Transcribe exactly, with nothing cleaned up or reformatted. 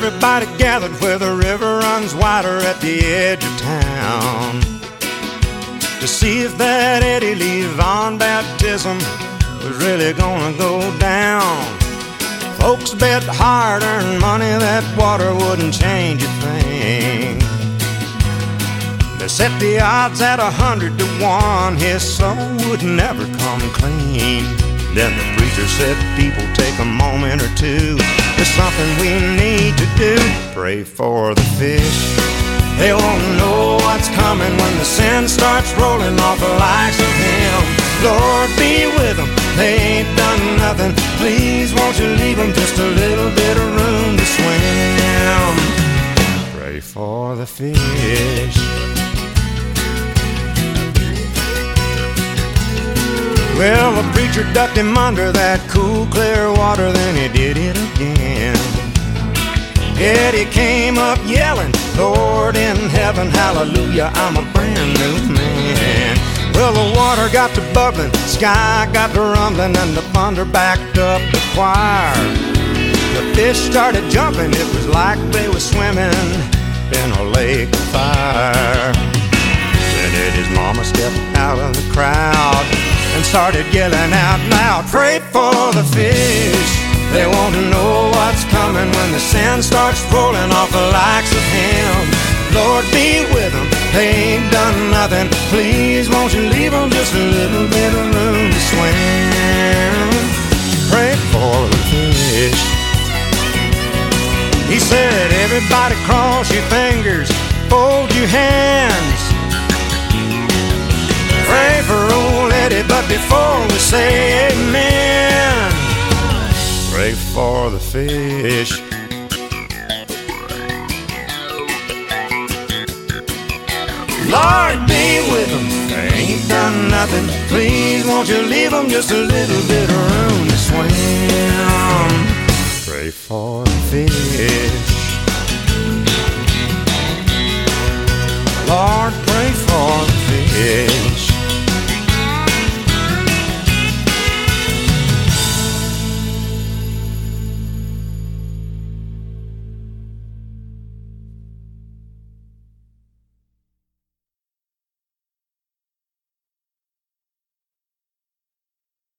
everybody gathered where the river runs wider at the edge of town to see if that Eddie Levon baptism was really gonna go down. Folks bet hard-earned money that water wouldn't change a thing. They set the odds at a hundred to one his soul would never come clean. Then the preacher said, people, take a moment or two. There's something we need to do. Pray for the fish. They won't know what's coming when the sin starts rolling off the likes of him. Lord, be with them. They ain't done nothing. Please, won't you leave them just a little bit of room to swim. Pray for the fish. Well, the preacher ducked him under that cool, clear water, then he did it again. Eddie came up yelling, Lord in heaven, hallelujah, I'm a brand new man. Well, the water got to bubbling, sky got to rumbling, and the thunder backed up the choir. The fish started jumping, it was like they were swimming in a lake of fire. Then Eddie's mama stepped out of the crowd and started yelling out loud, pray for the fish. They want to know what's coming when the sin starts rolling off the likes of him. Lord, be with them. They ain't done nothing. Please, won't you leave them just a little bit of room to swim. Pray for the fish. He said, everybody cross your fingers, fold your hands. Pray for old Eddie, but before we say amen, pray for the fish. Lord, be with them. They ain't done nothing. Please, won't you leave them just a little bit of room to swim. Pray for the fish.